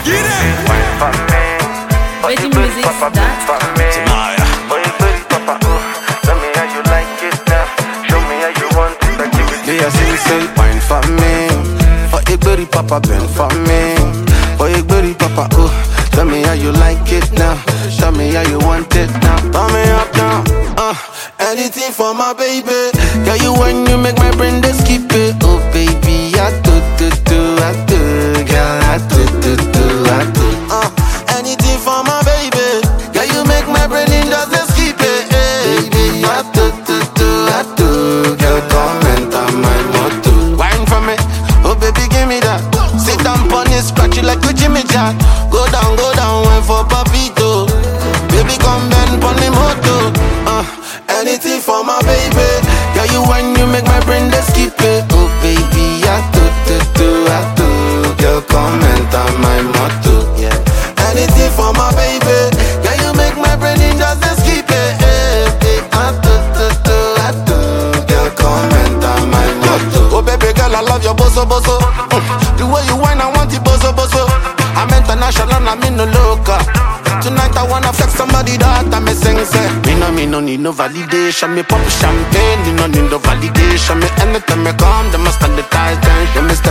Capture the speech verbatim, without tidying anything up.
Get it. Wine for me. Waiting music, Papa, that. for me. Boy, baby, Papa, oh. Tell me how you like it now. Show me how you want it. I give it to you. Yeah, say, say, wine for me. For a berry, Papa, bend for me. For a berry, Papa, oh. Tell me how you like it now. Tell me how you want it now. Turn me up now. Uh, anything for my baby. Girl, you when you make my brain just skip it. Oh baby, I do do do, I do, girl, I do do do, I do. Uh, anything for my baby. Girl, you make my brain just skip it. Hey, baby, I do do do, I do, girl, come enter my motor. Wine for me, oh baby, give me that. Sit down on it, scratch it like a Jimmy Jack. Go down, go down, wine for papito. Baby, come bend on the motor. Uh, anything for my baby. Girl, you when you make my brain just skip it. Oh baby, I do do do, I do. Girl, come enter my motor. Yeah. Anything for my baby. Girl, you make my brain just skip it. Hey, hey, I do do do, I do. Girl, come enter my motor. Oh baby girl, I love your boso boso. Mm. The way you whine, I want it boso boso. I'm international, I'm in the local. Tonight I wanna flex somebody that I'm a sing say. Me no, me no need no validation. Me pop champagne, me no need no validation. Me anytime me come, they must stand the ties. Then me